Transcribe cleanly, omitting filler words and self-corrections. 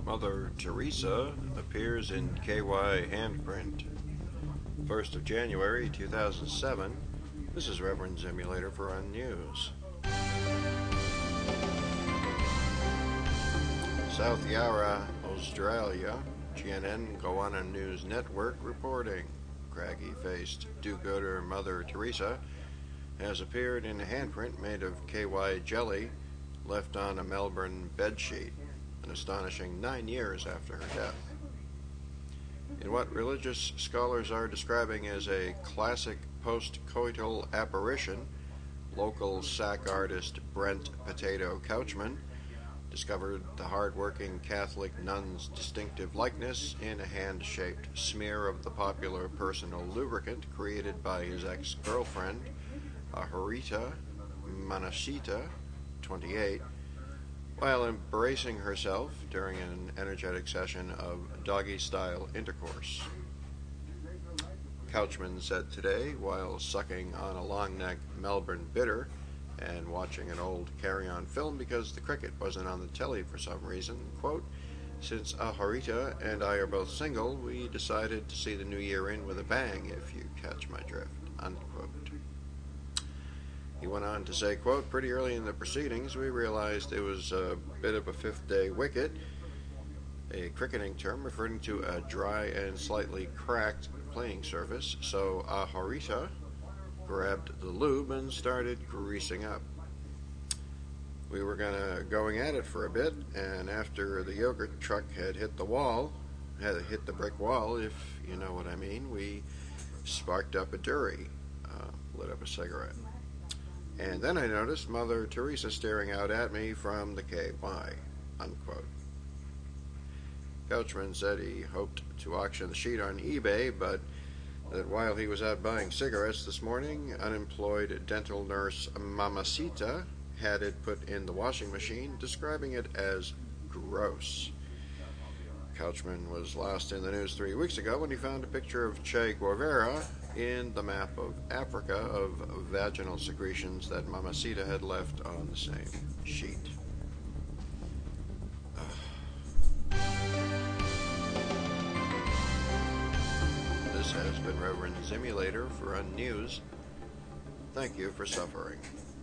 Mother Teresa appears in KY handprint. 1st of January 2007. This is Reverend Simulator for Unnews. South Yarra, Australia. GNN Goanna News Network reporting. Craggy-faced do-gooder Mother Teresa has appeared in a handprint made of KY jelly left on a Melbourne bedsheet, an astonishing 9 years after her death. In what religious scholars are describing as a classic post-coital apparition, local sack artist Brent Potato Couchman discovered the hard-working Catholic nun's distinctive likeness in a hand-shaped smear of the popular personal lubricant created by his ex-girlfriend, Ahurita Manashita, 28, while embracing herself during an energetic session of doggy-style intercourse. Couchman said today, while sucking on a long-neck Melbourne bitter and watching an old Carry-On film because the cricket wasn't on the telly for some reason, quote, "Since Ahurita and I are both single, we decided to see the new year in with a bang, if you catch my drift," unquote. He went on to say, quote, "Pretty early in the proceedings, we realized it was a bit of a fifth-day wicket, a cricketing term referring to a dry and slightly cracked playing surface, so Ahurita grabbed the lube and started greasing up. We were going at it for a bit, and after the yogurt truck had hit the brick wall, if you know what I mean, we sparked up a durry, lit up a cigarette. And then I noticed Mother Teresa staring out at me from the KY," unquote. Couchman said he hoped to auction the sheet on eBay, but that while he was out buying cigarettes this morning, unemployed dental nurse Mamacita had it put in the washing machine, describing it as gross. Couchman was last in the news 3 weeks ago when he found a picture of Che Guevara in the map of Africa of vaginal secretions that Mamacita had left on the same sheet. This has been Reverend Simulator for Unnews. Thank you for suffering.